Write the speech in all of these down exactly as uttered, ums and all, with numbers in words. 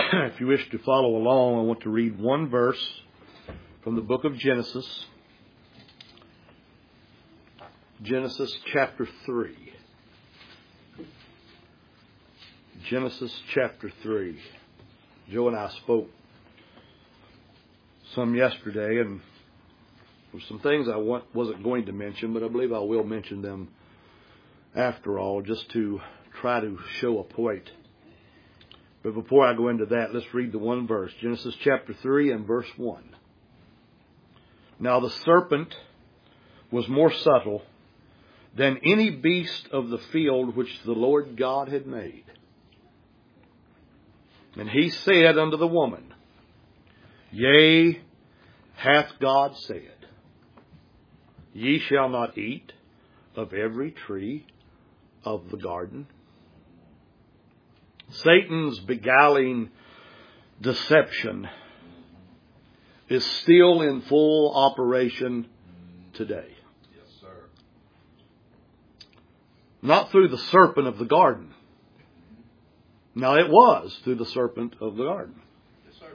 If you wish to follow along, I want to read one verse from the book of Genesis. Genesis chapter three. Genesis chapter three. Joe and I spoke some yesterday, and there were some things I wasn't going to mention, but I believe I will mention them after all, just to try to show a point. But before I go into that, let's read the one verse. Genesis chapter three and verse one. Now the serpent was more subtle than any beast of the field which the Lord God had made. And he said unto the woman, Yea, hath God said, Ye shall not eat of every tree of the garden? Satan's beguiling deception is still in full operation today. Yes, sir. Not through the serpent of the garden. Now it was through the serpent of the garden. Yes, sir.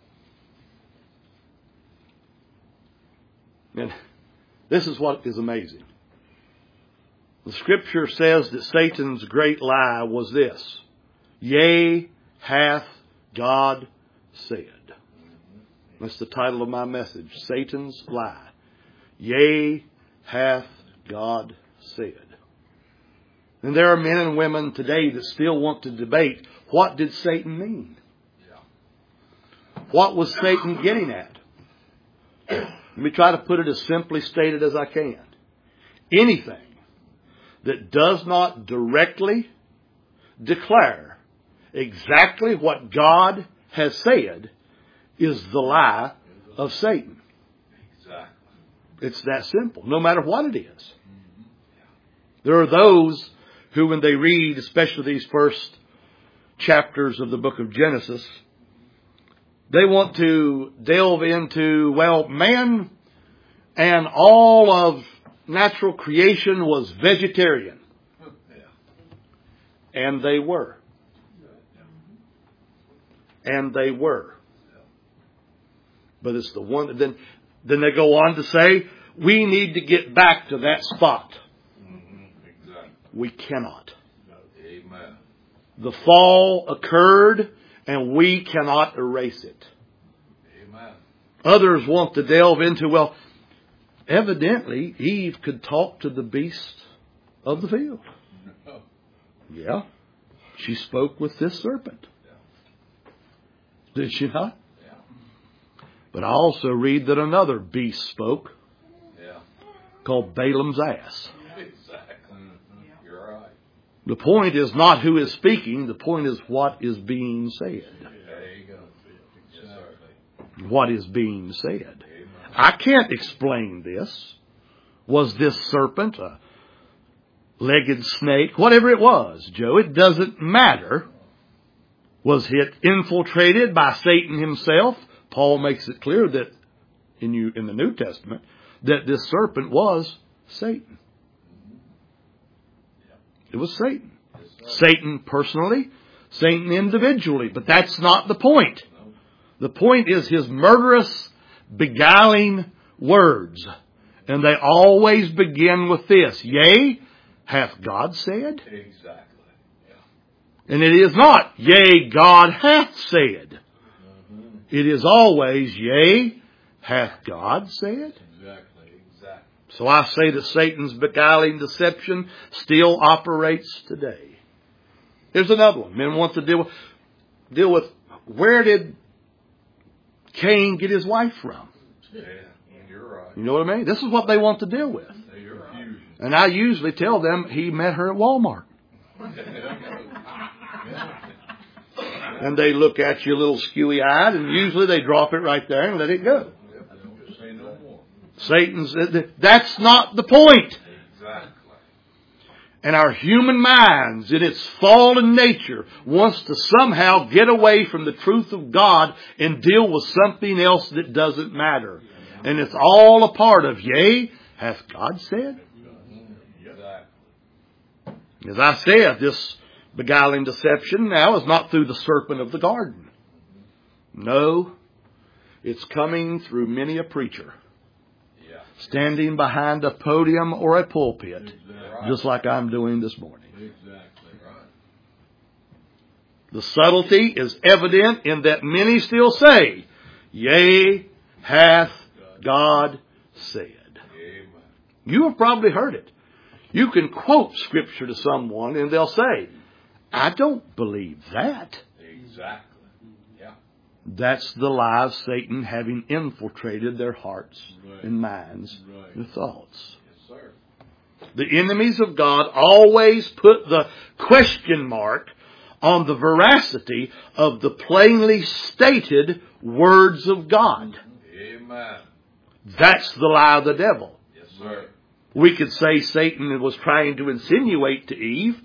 And this is what is amazing. The scripture says that Satan's great lie was this. Yea, hath God said. That's the title of my message. Satan's lie. Yea, hath God said. And there are men and women today that still want to debate, what did Satan mean? Yeah. What was Satan getting at? Let me try to put it as simply stated as I can. Anything that does not directly declare exactly what God has said is the lie of Satan. Exactly. It's that simple, no matter what it is. Mm-hmm. There are those who, when they read, especially these first chapters of the book of Genesis, they want to delve into, well, man and all of natural creation was vegetarian. Yeah. And they were. And they were. But it's the one, then, then they go on to say, we need to get back to that spot. Mm-hmm. Exactly. We cannot. Amen. The fall occurred and we cannot erase it. Amen. Others want to delve into, well, evidently Eve could talk to the beast of the field. No. Yeah. She spoke with this serpent. Did she not? Yeah. But I also read that another beast spoke. Yeah. Called Balaam's ass. Exactly. Mm-hmm. You're right. The point is not who is speaking. The point is what is being said. There you go. Yes, sir. What is being said. Amen. I can't explain this. Was this serpent a legged snake? Whatever it was, Joe, it doesn't matter. Was it infiltrated by Satan himself? Paul makes it clear that in you in the New Testament that this serpent was Satan. It was Satan. Satan personally, Satan individually, but that's not the point. The point is his murderous, beguiling words. And they always begin with this. Yea, hath God said? Exactly. And it is not, yea, God hath said. Mm-hmm. It is always, yea, hath God said. Exactly, exactly. So I say that Satan's beguiling deception still operates today. Here's another one. Men want to deal with, deal with where did Cain get his wife from? Yeah, you're right. You know what I mean? This is what they want to deal with. You're right. And I usually tell them he met her at Walmart. And they look at you a little skewy-eyed, and usually they drop it right there and let it go. Say no more. Satan's, that's not the point. Exactly. And our human minds, in its fallen nature, wants to somehow get away from the truth of God and deal with something else that doesn't matter. And it's all a part of, yea, hath God said? As I said, this beguiling deception now is not through the serpent of the garden. No, it's coming through many a preacher. Yeah. Standing behind a podium or a pulpit, Exactly. just like I'm doing this morning. Exactly. Right. The subtlety is evident in that many still say, yea, hath God said. Amen. You have probably heard it. You can quote Scripture to someone and they'll say, I don't believe that. Exactly. Yeah. That's the lie of Satan having infiltrated their hearts Right. and minds Right. and thoughts. Yes, sir. The enemies of God always put the question mark on the veracity of the plainly stated words of God. Amen. That's the lie of the devil. Yes, sir. We could say Satan was trying to insinuate to Eve,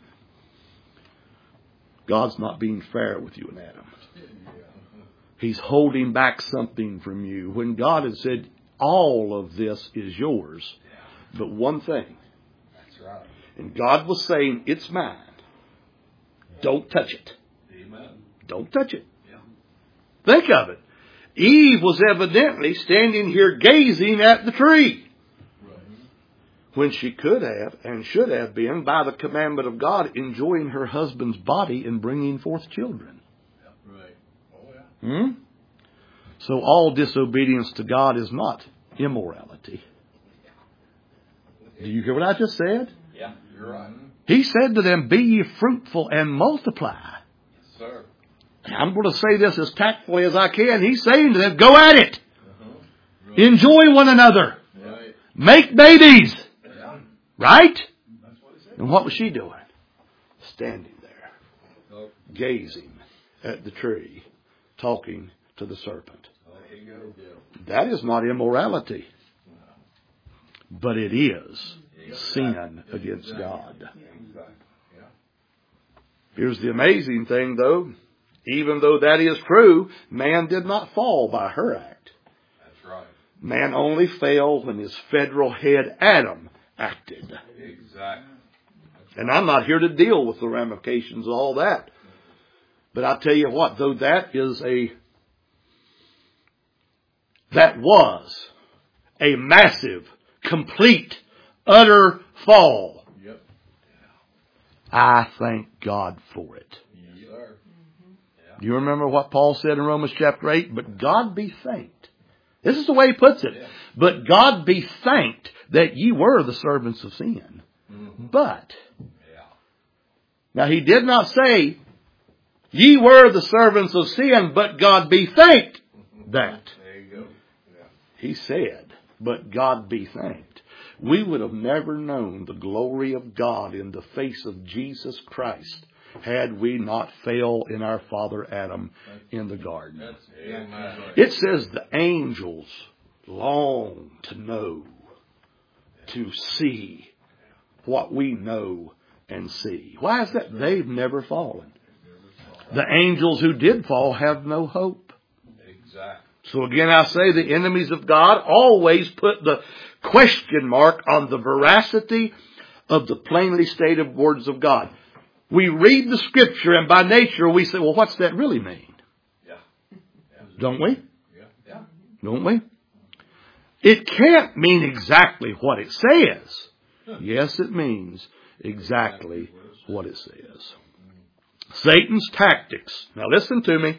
God's not being fair with you and Adam. He's holding back something from you. When God had said, all of this is yours, but one thing. That's right. And God was saying, it's mine. Don't touch it. Amen. Don't touch it. Yeah. Think of it. Eve was evidently standing here gazing at the tree, Right. when she could have and should have been, by the commandment of God, enjoying her husband's body and bringing forth children. Right. Oh, yeah. Hmm? So all disobedience to God is not immorality. Do you hear what I just said? Yeah. You're right. He said to them, be ye fruitful and multiply. Yes, sir. I'm going to say this as tactfully as I can. He's saying to them, go at it. Uh-huh. Right. Enjoy one another. Right. Make babies. Yeah. Right? That's what he said. And what was she doing? Standing there, Oh, gazing at the tree, talking to the serpent. There you go. That is not immorality, but it is sin against God. Exactly. Yeah. Here's the amazing thing, though. Even though that is true, man did not fall by her act. That's right. Man only fell when his federal head Adam acted. Exactly. And I'm not here to deal with the ramifications of all that. But I'll tell you what, though that is a, that was a massive, complete, utter fall. yep. I thank God for it. Yes, sir. Do you remember what Paul said in Romans chapter eight? But God be thanked. This is the way he puts it. Yeah. But God be thanked that ye were the servants of sin. Mm-hmm. But, Yeah. now he did not say, ye were the servants of sin, but God be thanked that. There you go. Yeah. He said, but God be thanked. We would have never known the glory of God in the face of Jesus Christ had we not failed in our father Adam in the garden. That's Amen. right. It says the angels long to know, to see what we know and see. Why is that? They've never fallen. The angels who did fall have no hope. Exactly. So again, I say the enemies of God always put the question mark on the veracity of the plainly stated words of God. We read the Scripture and by nature we say, well, what's that really mean? Yeah. Don't we? Yeah. Yeah. Don't we? It can't mean exactly what it says. Yes, it means exactly what it says. Satan's tactics. Now listen to me.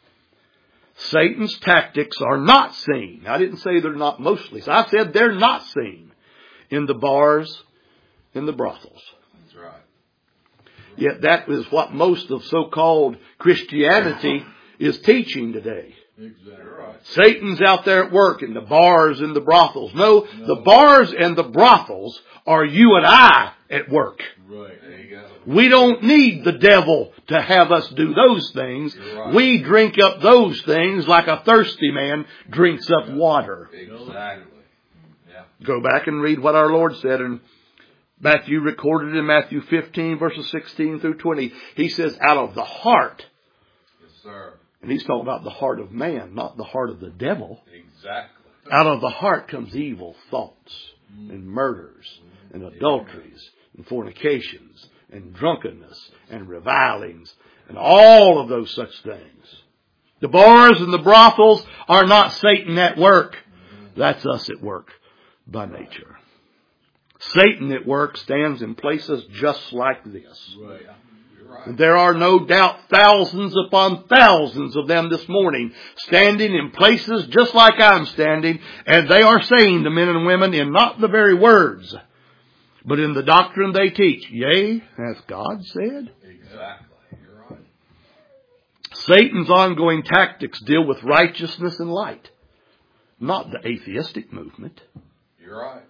Satan's tactics are not seen. I didn't say they're not mostly. I said they're not seen in the bars, in the brothels. That's right. Yet that is what most of so-called Christianity is teaching today. Exactly. You're right. Satan's out there at work in the bars and the brothels. No, the bars and the brothels are you and I at work. Right. There you go. We don't need the devil to have us do those things. You're right. We drink up those things like a thirsty man drinks up water. Exactly. Yeah. Go back and read what our Lord said in Matthew, recorded in Matthew fifteen, verses sixteen through twenty. He says, out of the heart, Yes, sir. and he's talking about the heart of man, not the heart of the devil. Exactly. Out of the heart comes evil thoughts and murders and adulteries and fornications and drunkenness and revilings and all of those such things. The bars and the brothels are not Satan at work. That's us at work by nature. Satan at work stands in places just like this. Right. You're right. There are no doubt thousands upon thousands of them this morning standing in places just like I'm standing, and they are saying to men and women in not the very words, but in the doctrine they teach, yea, hath God said? Exactly. You're right. Satan's ongoing tactics deal with righteousness and light, not the atheistic movement. You're right.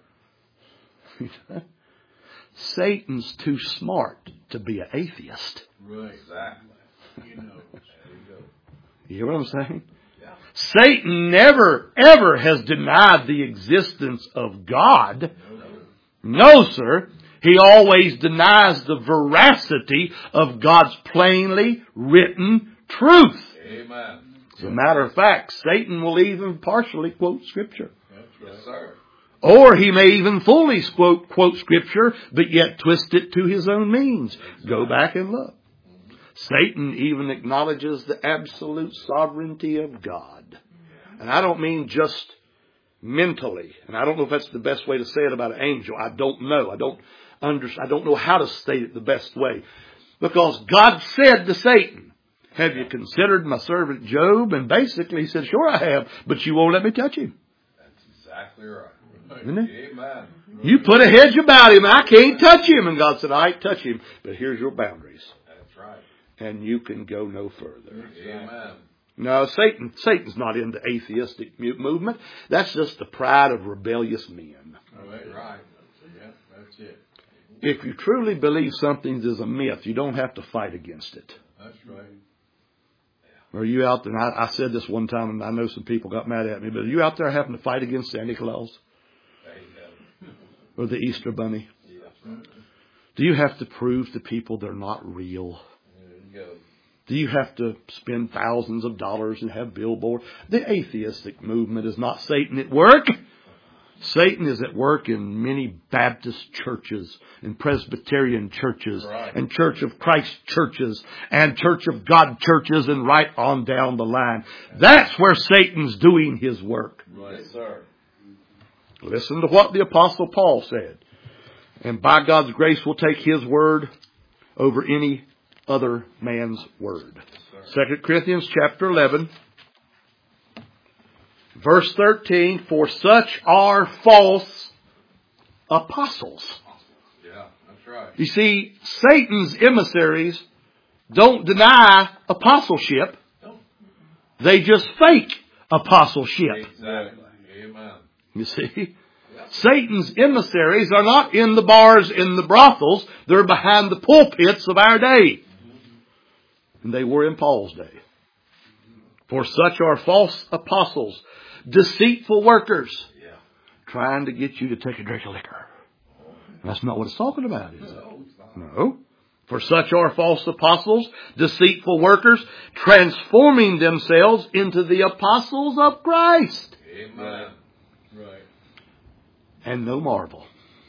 Satan's too smart to be an atheist. Right. Exactly. You know. There you go. You hear what I'm saying? Yeah. Satan never, ever has denied the existence of God. No. No, sir. He always denies the veracity of God's plainly written truth. Amen. As a matter of fact, Satan will even partially quote Scripture. That's right. Yes, sir. Or he may even fully quote, quote Scripture, but yet twist it to his own means. Go back and look. Satan even acknowledges the absolute sovereignty of God. And I don't mean just mentally. And I don't know if that's the best way to say it about an angel. I don't know. I don't understand. I don't know how to state it the best way. Because God said to Satan, have you considered my servant Job? And basically he said, sure I have, but you won't let me touch him. That's exactly right. Isn't it? Amen. You put a hedge about him. I can't touch him. And God said, I touch him, but here's your boundaries. That's right. And you can go no further. Amen. No, Satan, Satan's not in the atheistic movement. That's just the pride of rebellious men. Right. Right. Yeah, that's it. If you truly believe something is a myth, you don't have to fight against it. That's right. Are you out there, and I, I said this one time, and I know some people got mad at me, but are you out there having to fight against Santa Claus? Or the Easter Bunny? Yeah. Do you have to prove to people they're not real? There you go. Do you have to spend thousands of dollars and have billboards? The atheistic movement is not Satan at work. Satan is at work in many Baptist churches and Presbyterian churches Right. and Church of Christ churches and Church of God churches and right on down the line. That's where Satan's doing his work. Right, sir. Listen to what the Apostle Paul said. And by God's grace, we'll take his word over any other man's word. Second Corinthians chapter eleven. Verse thirteen, for such are false apostles. Yeah, that's right. You see, Satan's emissaries don't deny apostleship. They just fake apostleship. Exactly. Amen. You see? Satan's emissaries are not in the bars, in the brothels. They're behind the pulpits of our day. And they were in Paul's day. For such are false apostles, deceitful workers, Yeah. trying to get you to take a drink of liquor. That's not what it's talking about, is it? No. For such are false apostles, deceitful workers, transforming themselves into the apostles of Christ. Amen. Right. And no marvel.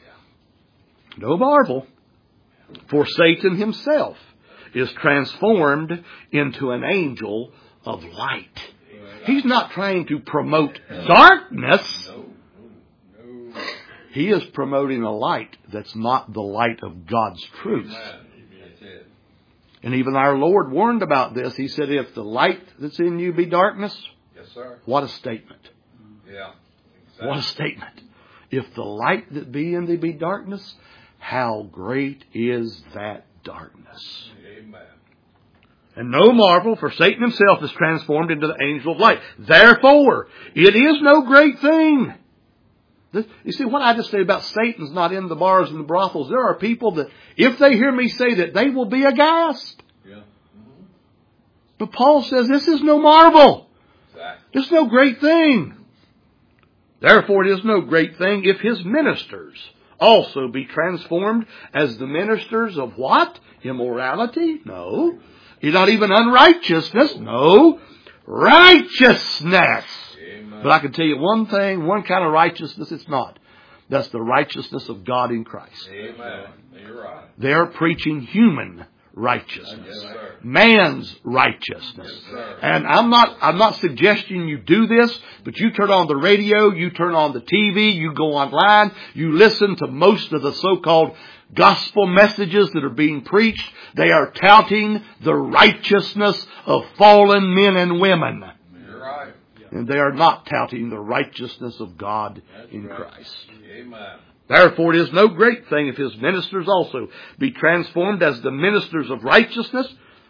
No marvel. For Satan himself is transformed into an angel of light. He's not trying to promote darkness. No. No. He is promoting a light that's not the light of God's truth. Amen. That's it. And even our Lord warned about this. He said, if the light that's in you be darkness, Yes, sir. what a statement. Yeah. Exactly. What a statement. If the light that be in thee be darkness, how great is that darkness. Amen. And no marvel, for Satan himself is transformed into the angel of light. Therefore, it is no great thing. This, you see, what I just say about Satan's not in the bars and the brothels, there are people that, if they hear me say that, they will be aghast. Yeah. Mm-hmm. But Paul says this is no marvel. Exactly. It's no great thing. Therefore, it is no great thing if his ministers also be transformed as the ministers of what? Immorality? No. Not even unrighteousness? No. Righteousness. Amen. But I can tell you one thing, one kind of righteousness it's not. That's the righteousness of God in Christ. Amen. You're right. They're preaching human righteousness. Yes, sir. Man's righteousness. Yes, sir. And I'm not, I'm not suggesting you do this, but you turn on the radio, you turn on the T V, you go online, you listen to most of the so-called gospel messages that are being preached. They are touting the righteousness of fallen men and women. You're right. And they are not touting the righteousness of God That's in right. Christ. Amen. Therefore, it is no great thing if his ministers also be transformed as the ministers of righteousness,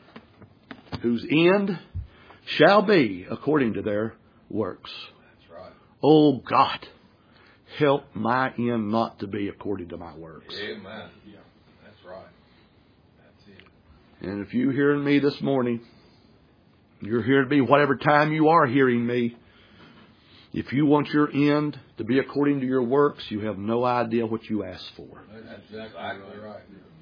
whose end shall be according to their works. That's right. Oh God, help my end not to be according to my works. Amen. Yeah. That's right. That's it. And if you're hearing me this morning, you're hearing me whatever time you are hearing me. If you want your end to be according to your works, you have no idea what you ask for. That's exactly right.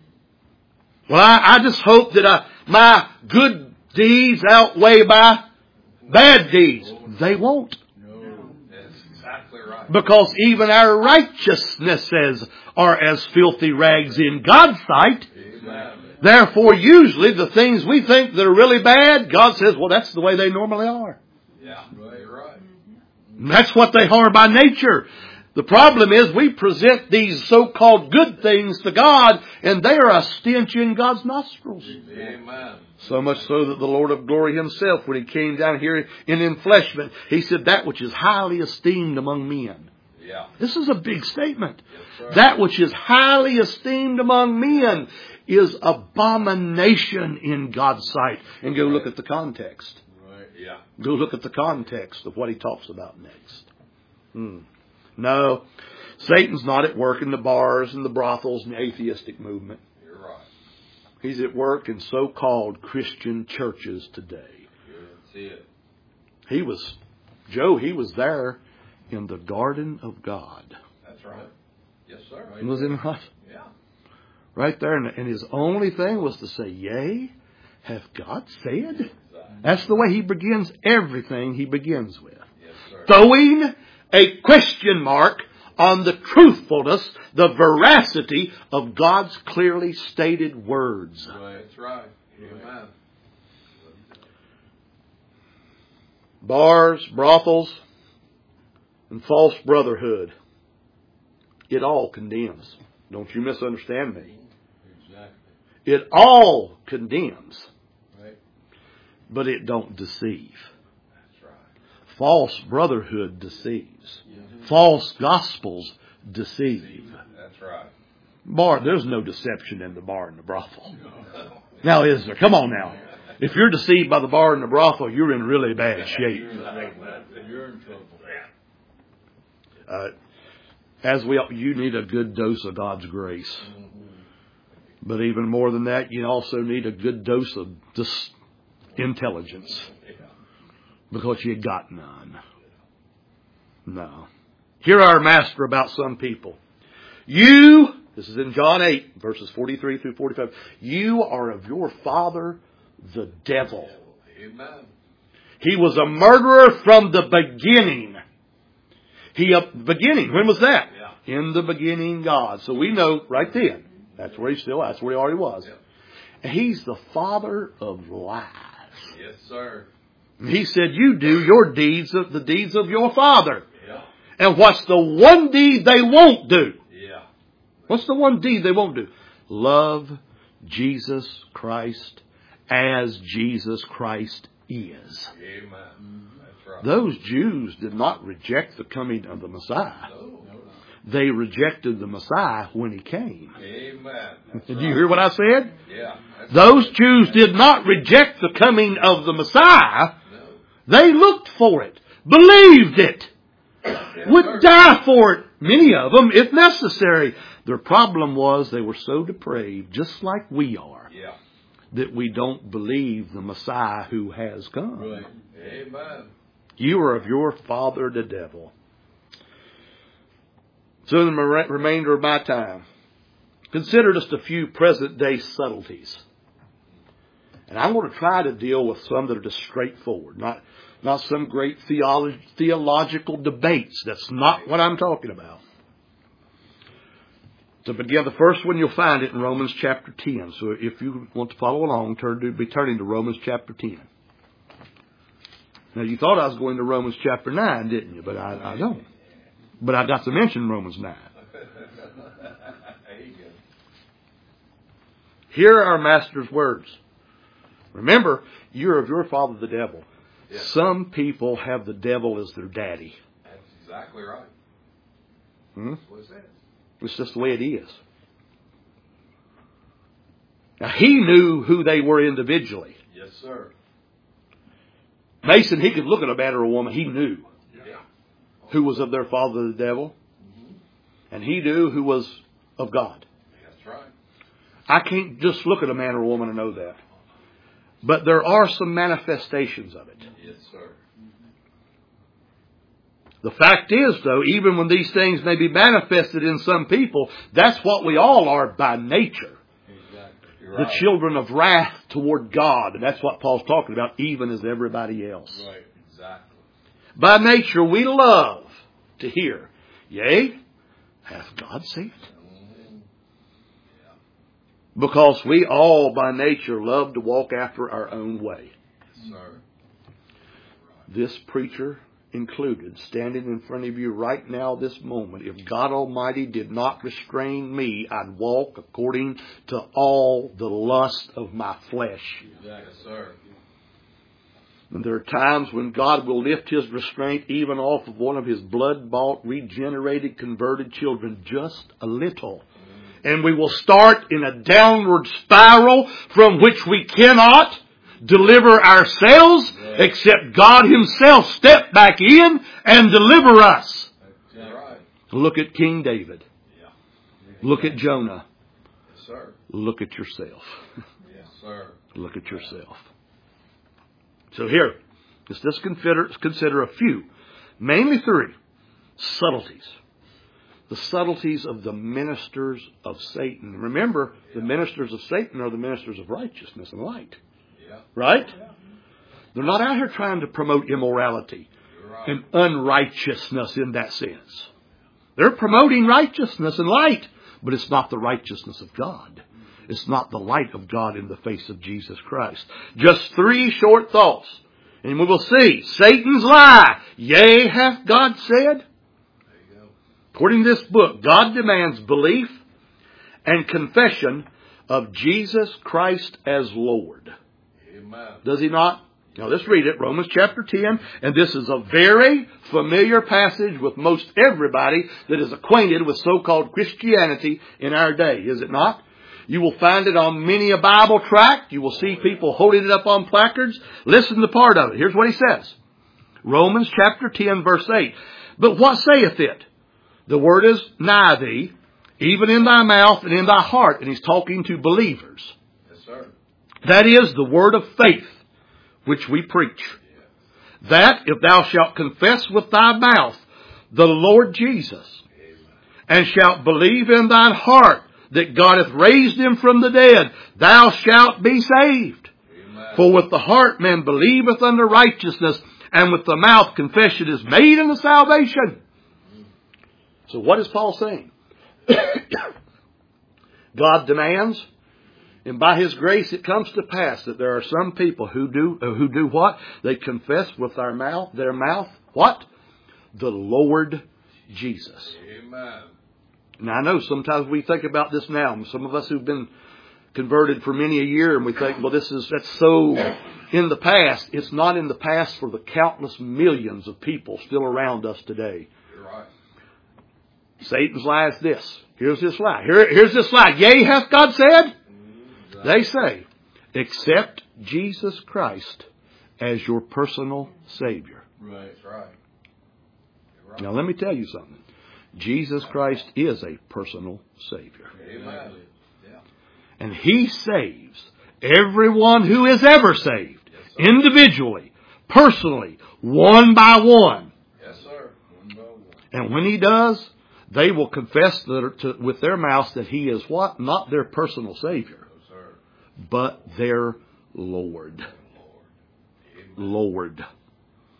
Well, I, I just hope that I, my good deeds outweigh my bad deeds. They won't. No. That's exactly right. Because even our righteousnesses are as filthy rags in God's sight. Amen. Therefore, usually the things we think that are really bad, God says, well, that's the way they normally are. Yeah. You're right. And that's what they are by nature. The problem is we present these so-called good things to God, and they are a stench in God's nostrils. Amen. So much so that the Lord of glory himself, when he came down here in enfleshment, he said, that which is highly esteemed among men. Yeah. This is a big statement. Yes, sir. That which is highly esteemed among men is abomination in God's sight. And go look at the context. Right. Yeah. Go look at the context of what he talks about next. Hmm. No, Satan's not at work in the bars and the brothels and the atheistic movement. You're right. He's at work in so-called Christian churches today. That's it. He was, Joe, he was there in the garden of God. That's right. Yes, sir. Was he not? Yeah. Right there. And his only thing was to say, yea, hath God said? That's the way he begins everything he begins with. Yes, sir. Throwing a question mark on the truthfulness, the veracity of God's clearly stated words. Right. That's right. Amen. Bars, brothels, and false brotherhood. It all condemns. Don't you misunderstand me. Exactly. It all condemns. Right. But it don't deceive. That's right. False brotherhood deceives. Mm-hmm. False gospels deceive. That's right. Bar, there's no deception in the bar and the brothel. Now is there? Come on now. If you're deceived by the bar and the brothel, you're in really bad shape. You're in trouble. Uh, as we, you need a good dose of God's grace. But even more than that, you also need a good dose of just intelligence. Because you got none. No. Hear our master about some people. You, this is in John eight, verses forty-three through forty-five. You are of your father, the devil. Amen. He was a murderer from the beginning. He, uh, beginning, when was that? Yeah. In the beginning, God. So we know right then, that's where he still, that's where he already was. Yeah. And he's the father of lies. Yes, sir. And he said, you do your deeds of the deeds of your father. Yeah. And what's the one deed they won't do? Yeah. What's the one deed they won't do? Love Jesus Christ as Jesus Christ is. Amen. That's right. Those Jews did not reject the coming of the Messiah. No. They rejected the Messiah when he came. Amen. That's Did right. you hear what I said? Yeah. That's Those right. Jews did not reject the coming of the Messiah. No. They looked for it, believed it, Yes, would sir. die for it, many of them, if necessary. Their problem was they were so depraved, just like we are, Yeah. that we don't believe the Messiah who has come. Right. Amen. You are of your father the devil. So in the remainder of my time, consider just a few present day subtleties. And I'm going to try to deal with some that are just straightforward, not, not some great theolo- theological debates. That's not what I'm talking about. To begin the first one, you'll find it in Romans chapter ten. So if you want to follow along, turn to, be turning to Romans chapter ten. Now, you thought I was going to Romans chapter nine, didn't you? But I, I don't. But I got to mention Romans nine. Here are our Master's words. Remember, you're of your father the devil. Yeah. Some people have the devil as their daddy. That's exactly right. Hmm? That's what it says. It's just the way it is. Now, he knew who they were individually. Yes, sir. Mason, he could look at a man or a woman. He knew Yeah. who was of their father the devil. Mm-hmm. And he knew who was of God. That's right. I can't just look at a man or a woman and know that. But there are some manifestations of it. Yes, sir. The fact is, though, even when these things may be manifested in some people, that's what we all are by nature. Exactly. You're The right. children of wrath toward God. And that's what Paul's talking about, even as everybody else. Right. Exactly. By nature, we love to hear, yea, hath God said? Mm-hmm. Yeah. Because we all by nature love to walk after our own way. Yes, sir. This preacher included, standing in front of you right now this moment, if God Almighty did not restrain me, I'd walk according to all the lust of my flesh. Yes, sir. And there are times when God will lift His restraint even off of one of His blood-bought, regenerated, converted children just a little. And we will start in a downward spiral from which we cannot deliver ourselves, except God Himself step back in and deliver us. That's right. Look at King David. Yeah. Look at Jonah. Yes, sir. Look at yourself. Yes, sir. Look at yourself. So here, let's just consider, consider a few, mainly three, subtleties. The subtleties of the ministers of Satan. Remember, the ministers of Satan are the ministers of righteousness and light. Yeah. Right? They're not out here trying to promote immorality You're right. and unrighteousness in that sense. They're promoting righteousness and light, but it's not the righteousness of God. It's not the light of God in the face of Jesus Christ. Just three short thoughts. And we will see. Satan's lie. Yea, hath God said? There you go. According to this book, God demands belief and confession of Jesus Christ as Lord. Amen. Does He not? Now let's read it. Romans chapter ten. And this is a very familiar passage with most everybody that is acquainted with so-called Christianity in our day. Is it not? You will find it on many a Bible tract. You will see people holding it up on placards. Listen to part of it. Here's what he says. Romans chapter ten, verse eight. But what saith it? The word is nigh thee, even in thy mouth and in thy heart. And he's talking to believers. Yes, sir. That is the word of faith, which we preach. Yes. That if thou shalt confess with thy mouth the Lord Jesus, Amen. and shalt believe in thine heart that God hath raised Him from the dead, thou shalt be saved. Amen. For with the heart man believeth unto righteousness, and with the mouth confession is made unto salvation. So what is Paul saying? God demands, and by His grace it comes to pass that there are some people who do uh, who do what? They confess with their mouth, their mouth, what? The Lord Jesus. Amen. Now I know sometimes we think about this now. Some of us who've been converted for many a year, and we think, well, this is that's so in the past. It's not in the past for the countless millions of people still around us today. You're right. Satan's lie is this. Here's this lie. Here, here's this lie. Yea, hath God said? Exactly. They say, accept Jesus Christ as your personal Savior. Right. That's right. You're right. Now let me tell you something. Jesus Christ is a personal Savior. Amen. Yeah. And He saves everyone who is ever saved. Yes, sir. Individually, personally, one by one. Yes, sir. One by one. And when He does, they will confess that, to, with their mouths that He is what? Not their personal Savior, Yes, sir. but their Lord. Lord. Amen. Lord.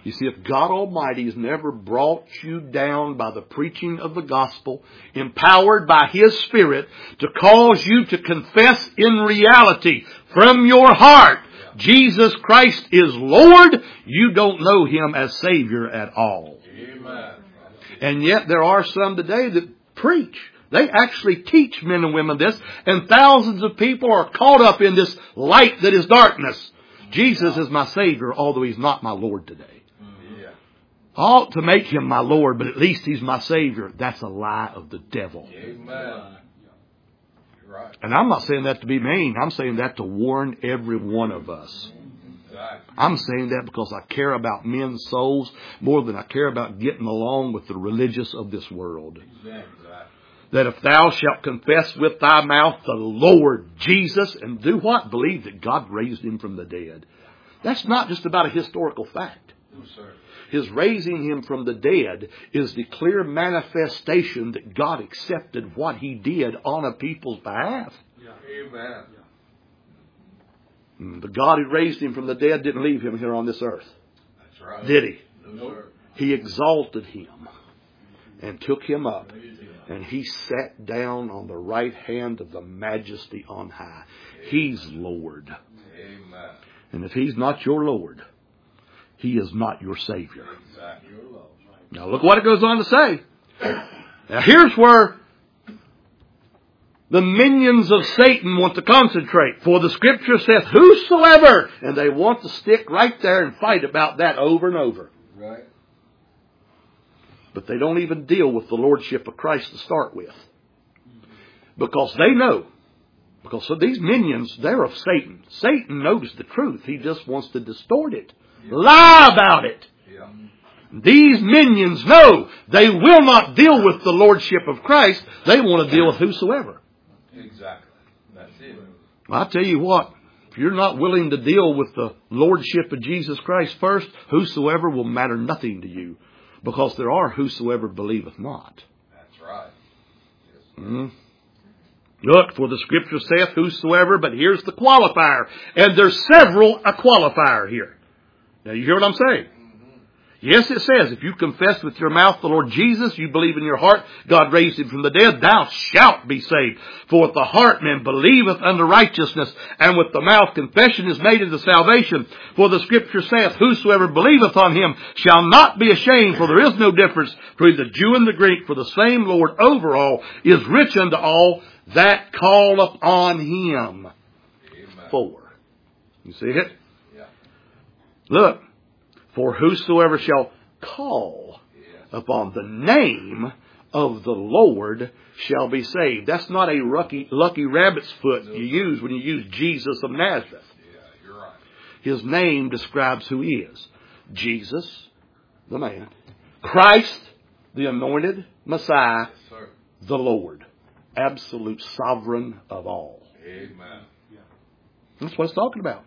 You see, if God Almighty has never brought you down by the preaching of the gospel, empowered by His Spirit to cause you to confess in reality from your heart, Jesus Christ is Lord, you don't know Him as Savior at all. Amen. And yet there are some today that preach. They actually teach men and women this, and thousands of people are caught up in this light that is darkness. Jesus is my Savior, although He's not my Lord today. I ought to make Him my Lord, but at least He's my Savior. That's a lie of the devil. Amen. You're right. And I'm not saying that to be mean. I'm saying that to warn every one of us. Exactly. I'm saying that because I care about men's souls more than I care about getting along with the religious of this world. Exactly. That if thou shalt confess with thy mouth the Lord Jesus, and do what? Believe that God raised Him from the dead. That's not just about a historical fact. No, sir. His raising Him from the dead is the clear manifestation that God accepted what He did on a people's behalf. Amen. The God who raised Him from the dead didn't leave Him here on this earth. That's right. Did He? No, sir. He exalted Him and took Him up. And He sat down on the right hand of the Majesty on high. He's Lord. Amen. And if He's not your Lord, He is not your Savior. Exactly. Now look what it goes on to say. Now here's where the minions of Satan want to concentrate. For the Scripture says, whosoever. And they want to stick right there and fight about that over and over. Right. But they don't even deal with the Lordship of Christ to start with. Because they know. Because so these minions, they're of Satan. Satan knows the truth. He just wants to distort it. Yeah. Lie about it. Yeah. These minions know they will not deal with the Lordship of Christ. They want to deal with whosoever. Exactly. That's it. I'll tell you what. If you're not willing to deal with the Lordship of Jesus Christ first, whosoever will matter nothing to you. Because there are whosoever believeth not. That's right. Yes, mm-hmm. Look, for the Scripture saith whosoever, but here's the qualifier. And there's several a qualifier here. Now you hear what I'm saying? Yes, it says, if you confess with your mouth the Lord Jesus, you believe in your heart, God raised Him from the dead, thou shalt be saved. For with the heart man believeth unto righteousness, and with the mouth confession is made unto salvation. For the Scripture saith, whosoever believeth on Him shall not be ashamed, for there is no difference between the Jew and the Greek, for the same Lord over all is rich unto all that call upon Him. Amen. Four. You see it? Yeah. Look. For whosoever shall call upon the name of the Lord shall be saved. That's not a lucky, lucky rabbit's foot you use when you use Jesus of Nazareth. Yeah, you're right. His name describes who He is. Jesus, the man. Christ, the anointed Messiah, Yes, sir. the Lord. Absolute sovereign of all. Amen. That's what it's talking about.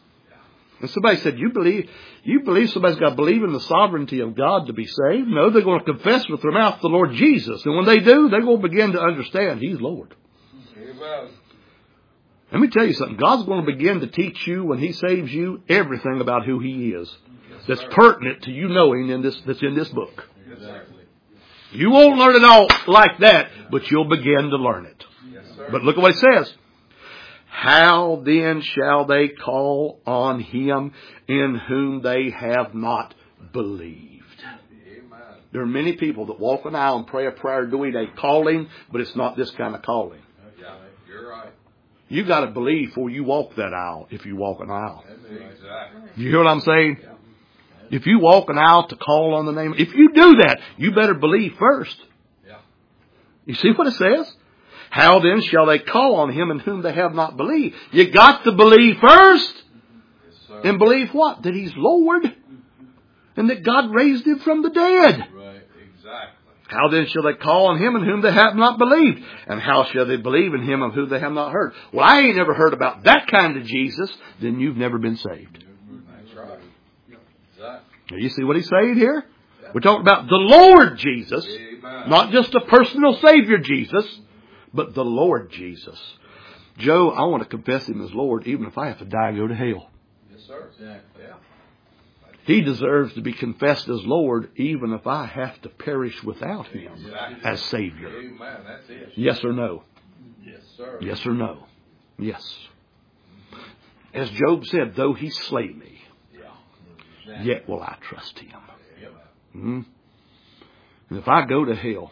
And somebody said, you believe you believe somebody's got to believe in the sovereignty of God to be saved? No, they're going to confess with their mouth the Lord Jesus. And when they do, they're going to begin to understand He's Lord. Amen. Let me tell you something. God's going to begin to teach you, when He saves you, everything about who He is. Yes, that's sir. pertinent to you knowing in this, that's in this book. Exactly. You won't learn it all like that, but you'll begin to learn it. Yes, sir. But look at what it says. How then shall they call on Him in whom they have not believed? Amen. There are many people that walk an aisle and pray a prayer doing a calling, but it's not this kind of calling. Yeah, you're right. You got to believe before you walk that aisle if you walk an aisle. Exactly. You hear what I'm saying? Yeah. If you walk an aisle to call on the name, if you do that, you better believe first. Yeah. You see what it says? How then shall they call on Him in whom they have not believed? You got to believe first. Yes, sir. And believe what? That He's Lord. And that God raised Him from the dead. Right, exactly. How then shall they call on Him in whom they have not believed? And how shall they believe in Him of whom they have not heard? Well, I ain't never heard about that kind of Jesus. Then you've never been saved. That's right. Exactly. Now you see what He's saying here? We're talking about the Lord Jesus. Amen. Not just a personal Savior Jesus, but the Lord Jesus. Joe, I want to confess Him as Lord even if I have to die and go to hell. Yes, sir. Exactly. Yeah. He deserves to be confessed as Lord even if I have to perish without Him Exactly. as Savior. Amen. That's it. Yes or no? Yes, sir. Yes or no? Yes. As Job said, though He slay me, Yeah. yet will I trust Him. Yep. Hmm? And if I go to hell,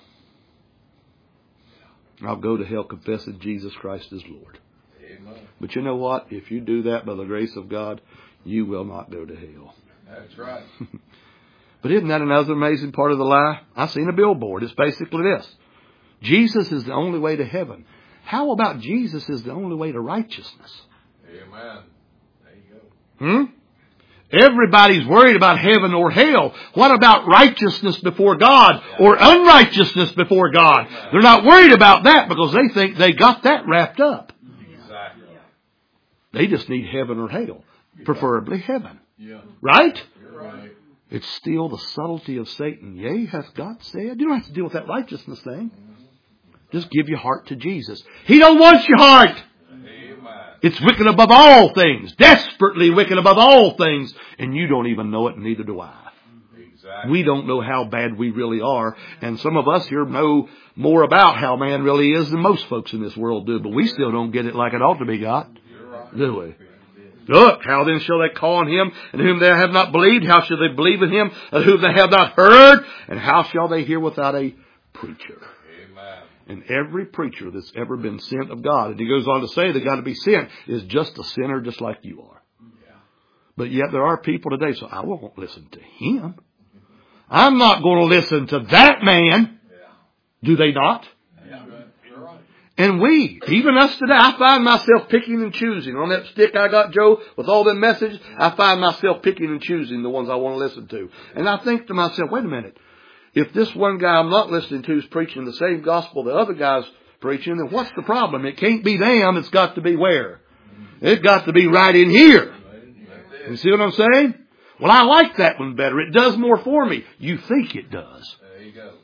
I'll go to hell confessing Jesus Christ as Lord. Amen. But you know what? If you do that by the grace of God, you will not go to hell. That's right. But isn't that another amazing part of the lie? I seen a billboard. It's basically this. Jesus is the only way to heaven. How about Jesus is the only way to righteousness? Amen. There you go. Hmm? Everybody's worried about heaven or hell. What about righteousness before God or unrighteousness before God? They're not worried about that because they think they got that wrapped up. Exactly. They just need heaven or hell. Preferably heaven. Yeah. Right? You're right. It's still the subtlety of Satan. Yea, hath God said. You don't have to deal with that righteousness thing. Just give your heart to Jesus. He don't want your heart. Amen. It's wicked above all things. Desperately wicked above all things. And you don't even know it, and neither do I. Exactly. We don't know how bad we really are. And some of us here know more about how man really is than most folks in this world do. But we still don't get it like it ought to be got. You're right. Do we? Look, how then shall they call on Him in whom they have not believed? How shall they believe in Him of whom they have not heard? And how shall they hear without a preacher? Amen. And every preacher that's ever been sent of God, and he goes on to say the God to be sent is just a sinner just like you are. Yeah. But yet there are people today, so I won't listen to him. I'm not going to listen to that man. Yeah. Do they not? Yeah. You're right. And we, even us today, I find myself picking and choosing. On that stick I got, Joe, with all them messages, I find myself picking and choosing the ones I want to listen to. And I think to myself, wait a minute. If this one guy I'm not listening to is preaching the same gospel the other guy's preaching, then what's the problem? It can't be them. It's got to be where? It's got to be right in here. You see what I'm saying? Well, I like that one better. It does more for me. You think it does. There you go.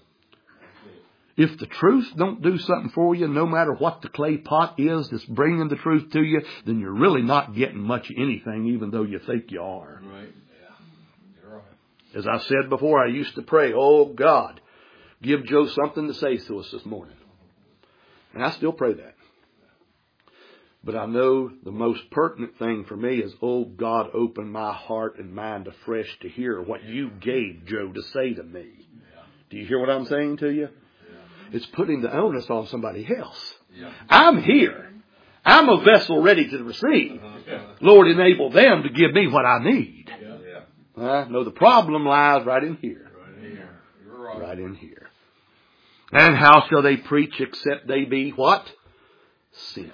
If the truth don't do something for you, no matter what the clay pot is that's bringing the truth to you, then you're really not getting much of anything, even though you think you are. Right. Yeah. You're right. As I said before, I used to pray, oh God, give Joe something to say to us this morning. And I still pray that. But I know the most pertinent thing for me is, oh God, open my heart and mind afresh to hear what you gave Joe to say to me. Yeah. Do you hear what I'm saying to you? Yeah. It's putting the onus on somebody else. Yeah. I'm here. I'm a vessel ready to receive. Uh-huh. Lord, enable them to give me what I need. Yeah. Yeah. Uh, no, the problem lies right in here. Right here. You're right. Right in here. And how shall they preach except they be what? Sent.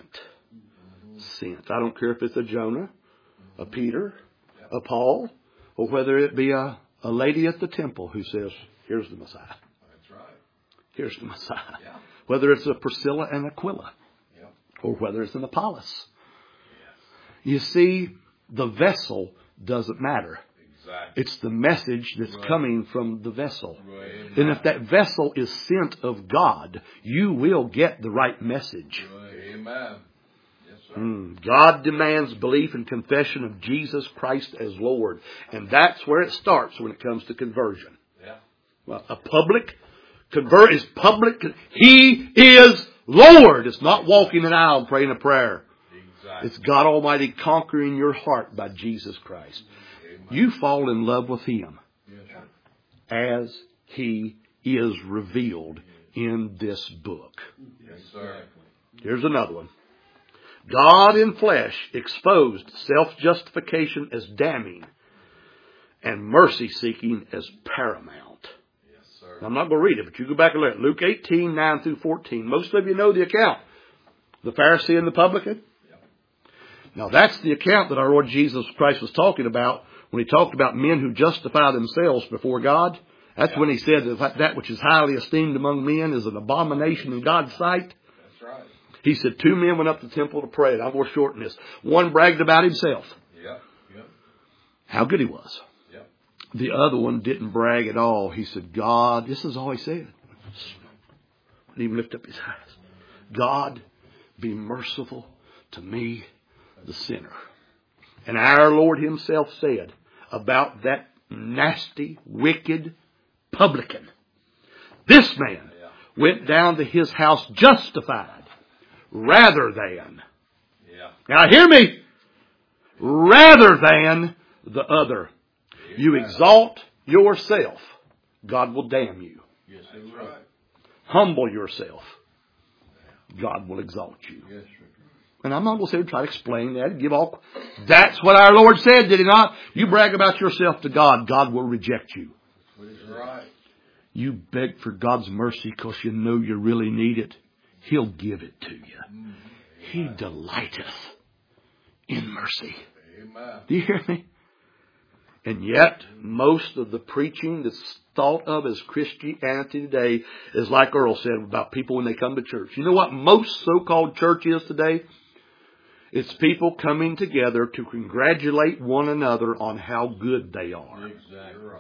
Sent. I don't care if it's a Jonah, a Peter, a Paul, or whether it be a, a lady at the temple who says, here's the Messiah. That's right. Here's the Messiah. Yeah. Whether it's a Priscilla and Aquila, Yeah. or whether it's an Apollos. You see, the vessel doesn't matter. Exactly. It's the message that's Right. coming from the vessel. Right. And if that vessel is sent of God, you will get the right message. Right. Amen. Yes, sir. Mm. God demands belief and confession of Jesus Christ as Lord. And that's where it starts when it comes to conversion. Yeah. Well, a public convert is public. He is Lord. It's not walking an aisle and praying a prayer. Exactly. It's God Almighty conquering your heart by Jesus Christ. Amen. You fall in love with Him Yes, sir. as He is revealed in this book. Yes, sir. Here's another one. God in flesh exposed self-justification as damning and mercy-seeking as paramount. Yes, sir. I'm not going to read it, but you go back and look. Luke eighteen, nine through fourteen. Most of you know the account. The Pharisee and the publican. Yep. Now that's the account that our Lord Jesus Christ was talking about when He talked about men who justify themselves before God. That's Yeah. when He said that that which is highly esteemed among men is an abomination in God's sight. That's right. He said two men went up to the temple to pray. And I'm going to shorten this. One bragged about himself, Yep. Yep. how good he was. Yep. The other one didn't brag at all. He said, God, this is all he said. Didn't even lift up his eyes. God, be merciful to me, the sinner. And our Lord Himself said about that nasty, wicked publican. This man went down to his house justified rather than. Yeah. Now hear me. Rather than the other. You exalt yourself, God will damn you. Yes, that's right. Humble yourself, God will exalt you. Yes, sir. And I'm not going to sit here and try to explain that. Give all. That's what our Lord said, did He not? You brag about yourself to God, God will reject you. That's right. You beg for God's mercy because you know you really need it. He'll give it to you. He delighteth in mercy. Amen. Do you hear me? And yet, most of the preaching that's thought of as Christianity today is like Earl said about people when they come to church. You know what most so-called church is today? It's people coming together to congratulate one another on how good they are. Exactly right.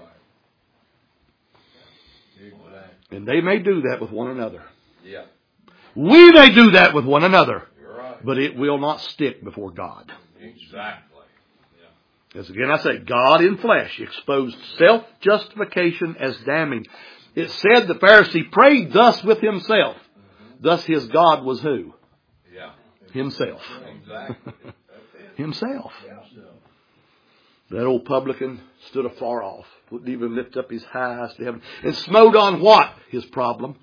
Exactly. And they may do that with one another. Yeah. We may do that with one another. You're right. But it will not stick before God. Exactly. As again I say, God in flesh exposed self-justification as damning. It said the Pharisee prayed thus with himself. Mm-hmm. Thus his God was who? Yeah. Himself. Exactly. Himself. That old publican stood afar off, wouldn't even lift up his eyes to heaven, and smote on what? His problem.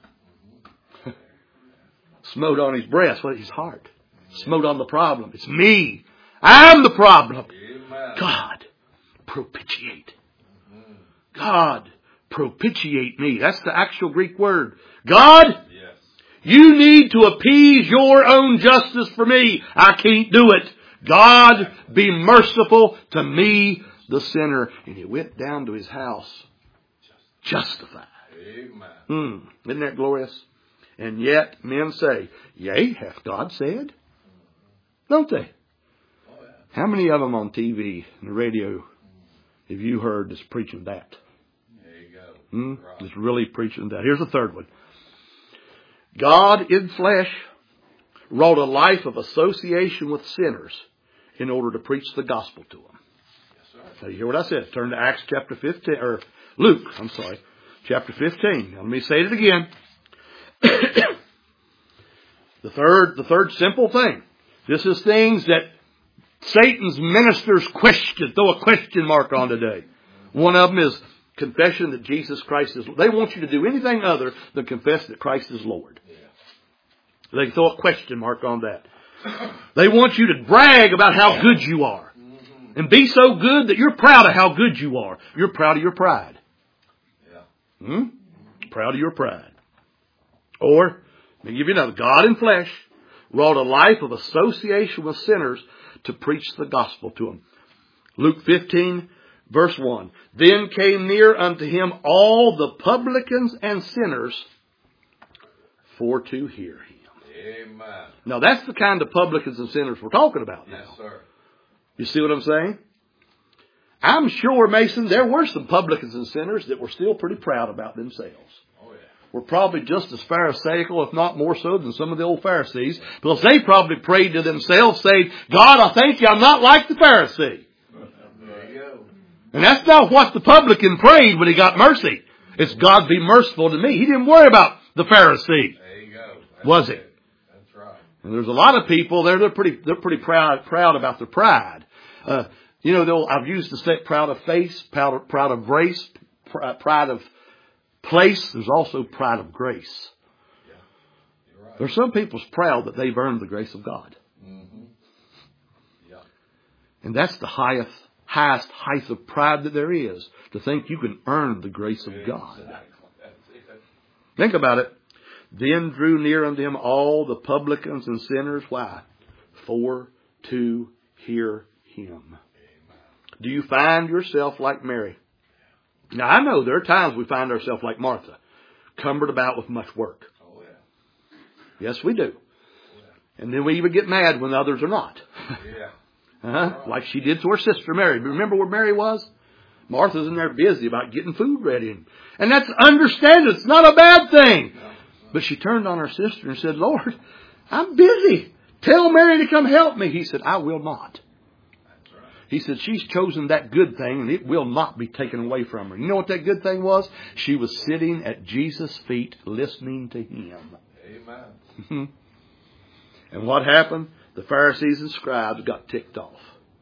Smote on his breast, what? His heart. Smote on the problem. It's me. I'm the problem. God, propitiate. God, propitiate me. That's the actual Greek word. God, yes. You need to appease your own justice for me. I can't do it. God, be merciful to me, the sinner. And he went down to his house, justified. Amen. Mm, isn't that glorious? And yet men say, yea, hath God said? Don't they? How many of them on T V and the radio have you heard that's preaching that? There you go. Hmm? Right. That's really preaching that. Here's the third one. God in flesh wrought a life of association with sinners in order to preach the gospel to them. Yes, sir. Now you hear what I said? Turn to Acts chapter fifteen, or Luke, I'm sorry, chapter fifteen. Now, let me say it again. the third, the third simple thing. This is things that Satan's ministers question, throw a question mark on today. One of them is confession that Jesus Christ is, they want you to do anything other than confess that Christ is Lord. They throw a question mark on that. They want you to brag about how good you are. And be so good that you're proud of how good you are. You're proud of your pride. Yeah. Hmm? Proud of your pride. Or, let me give you another. God in flesh wrought a life of association with sinners to preach the gospel to them. Luke fifteen, verse one. Then came near unto him all the publicans and sinners for to hear him. Amen. Now that's the kind of publicans and sinners we're talking about now. Yes, sir. You see what I'm saying? I'm sure, Mason, there were some publicans and sinners that were still pretty proud about themselves. Oh, yeah. Were probably just as pharisaical, if not more so, than some of the old Pharisees. Because they probably prayed to themselves, saying, God, I thank you, I'm not like the Pharisee. There you go. And that's not what the publican prayed when he got mercy. It's God be merciful to me. He didn't worry about the Pharisee. There you go. That's Was he? it. That's right. And there's a lot of people there, they're pretty, they're pretty proud, proud about their pride. Uh, you know, they'll, I've used the say proud of face, proud of, proud of grace, pride of place. There's also pride of grace. Yeah. You're right. There's some people's proud that they've earned the grace of God. Mm-hmm. Yeah. And that's the highest, highest height of pride that there is, to think you can earn the grace of God. Exactly. That's it. Think about it. Then drew near unto him all the publicans and sinners. Why? For to hear him. Do you find yourself like Mary? Now, I know there are times we find ourselves like Martha, cumbered about with much work. Oh, yeah. Yes, we do. And then we even get mad when others are not. Yeah. Uh-huh. Like she did to her sister Mary. Remember where Mary was? Martha's in there busy about getting food ready. And that's understandable. It's not a bad thing. But she turned on her sister and said, Lord, I'm busy. Tell Mary to come help me. He said, I will not. That's right. He said, she's chosen that good thing and it will not be taken away from her. You know what that good thing was? She was sitting at Jesus' feet listening to Him. Amen. And what happened? The Pharisees and scribes got ticked off.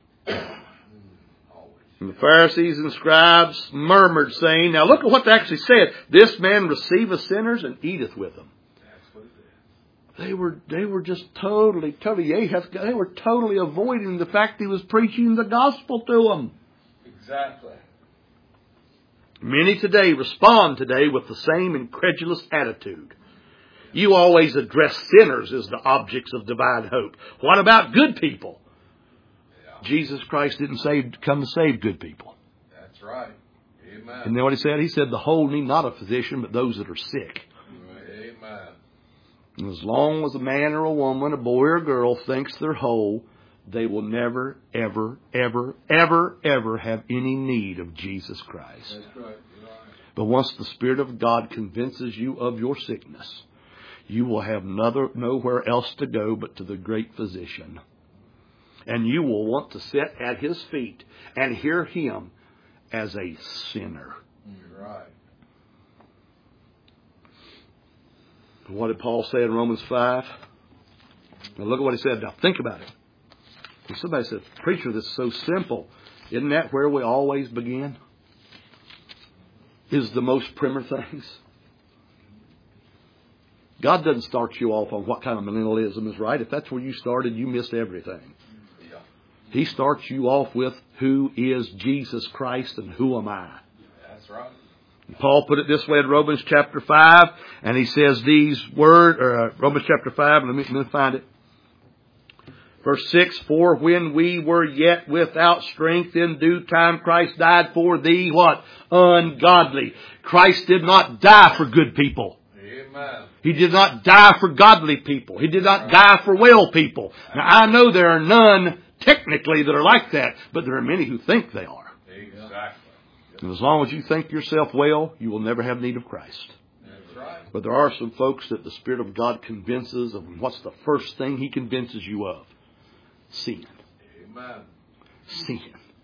And the Pharisees and scribes murmured, saying, now look at what they actually said. This man receiveth sinners and eateth with them. They were, they were just totally, totally, they were totally avoiding the fact He was preaching the gospel to them. Exactly. Many today respond today with the same incredulous attitude. You always address sinners as the objects of divine hope. What about good people? Yeah. Jesus Christ didn't save, come to save good people. That's right. Amen. And then what He said? He said, the whole need not a physician, but those that are sick. Amen. And as long as a man or a woman, a boy or a girl thinks they're whole, they will never, ever, ever, ever, ever have any need of Jesus Christ. That's right. Right. But once the Spirit of God convinces you of your sickness, you will have another, nowhere else to go but to the great physician. And you will want to sit at His feet and hear Him as a sinner. You're right. What did Paul say in Romans five? Now look at what he said. Now think about it. And somebody said, preacher, this is so simple. Isn't that where we always begin? Is the most primer things. God doesn't start you off on what kind of millennialism is right. If that's where you started, you missed everything. Yeah. He starts you off with, who is Jesus Christ and who am I? That's right. Paul put it this way in Romans chapter five, and he says these words, or uh, Romans chapter five, let me, let me find it. Verse six, for when we were yet without strength, in due time Christ died for the what? Ungodly. Christ did not die for good people. Amen. He did not die for godly people. He did not die for well people. Now I know there are none technically that are like that, but there are many who think they are. Exactly. And as long as you think yourself well, you will never have need of Christ. That's right. But there are some folks that the Spirit of God convinces of. What's the first thing He convinces you of? Sin. Amen. Sin.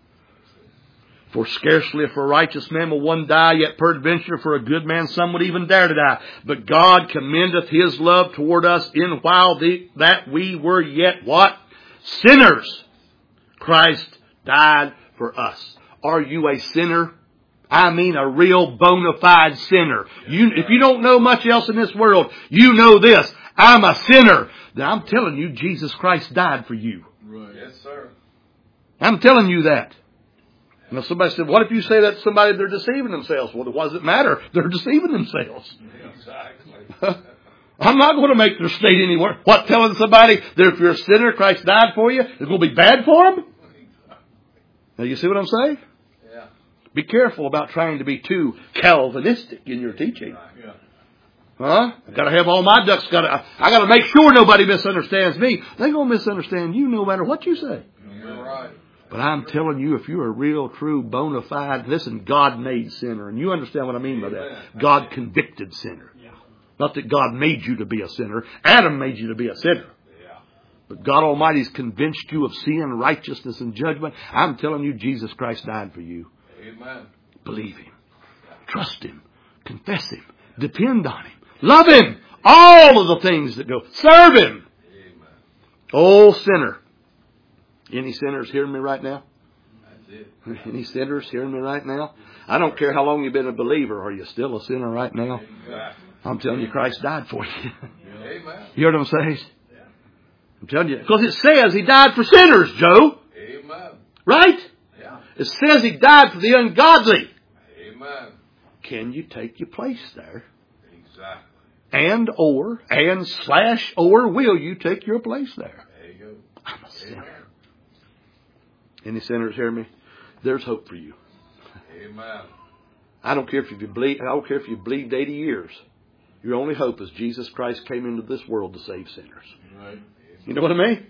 For scarcely for a righteous man will one die, yet peradventure for a good man some would even dare to die. But God commendeth His love toward us, in while the, that we were yet what? Sinners. Christ died for us. Are you a sinner? I mean a real bona fide sinner. You, if you don't know much else in this world, you know this. I'm a sinner. Then I'm telling you, Jesus Christ died for you. Right. Yes, sir. I'm telling you that. Now somebody said, what if you say that to somebody, they're deceiving themselves? Well, what does it matter? They're deceiving themselves. Exactly. I'm not going to make their state anywhere. What, telling somebody that if you're a sinner, Christ died for you, it's going to be bad for them? Now you see what I'm saying? Yeah. Be careful about trying to be too Calvinistic in your teaching. Yeah. Huh? I've got to have all my ducks. Got to. I got to make sure nobody misunderstands me. They're going to misunderstand you no matter what you say. You're right. But I'm telling you, if you're a real, true, bona fide, listen, God-made sinner, and you understand what I mean by that. God-convicted sinner. Not that God made you to be a sinner. Adam made you to be a sinner. But God Almighty's convinced you of sin, righteousness, and judgment. I'm telling you, Jesus Christ died for you. Amen. Believe Him. Trust Him. Confess Him. Depend on Him. Love Him. All of the things that go. Serve Him. Amen. Oh, sinner. Any sinners hearing me right now? That's it. Any sinners hearing me right now? I don't care how long you've been a believer. Are you still a sinner right now? Exactly. I'm telling you, Christ died for you. Amen. You heard him say? I'm telling you. Because it says He died for sinners, Joe. Amen. Right? Yeah. It says He died for the ungodly. Amen. Can you take your place there? Exactly. And or, and slash or, will you take your place there? There you go. I'm a sinner. Any sinners hear me? There's hope for you. Amen. I don't care if you bleed. I don't care if you bleed eighty years. Your only hope is Jesus Christ came into this world to save sinners. Right. You know what I mean?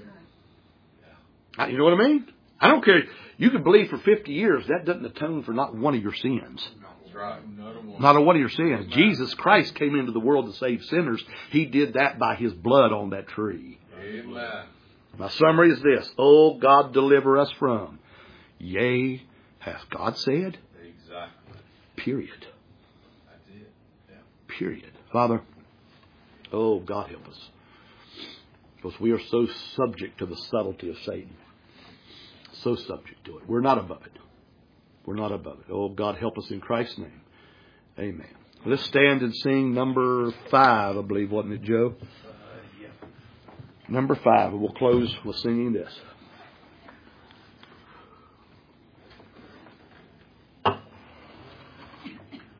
Right. You know what I mean? I don't care. You can believe for fifty years. That doesn't atone for not one of your sins. That's right. Not a one. Not a one of your sins. Jesus Christ came into the world to save sinners. He did that by His blood on that tree. Amen. My summary is this. Oh, God, deliver us from Yea, hath God said? Exactly. Period. That's it. Yeah. Period. Father, oh, God help us. Because we are so subject to the subtlety of Satan. So subject to it. We're not above it. We're not above it. Oh, God help us in Christ's name. Amen. Let's stand and sing number five, I believe, wasn't it, Joe? Uh, yeah. Number five. And we'll close with singing this.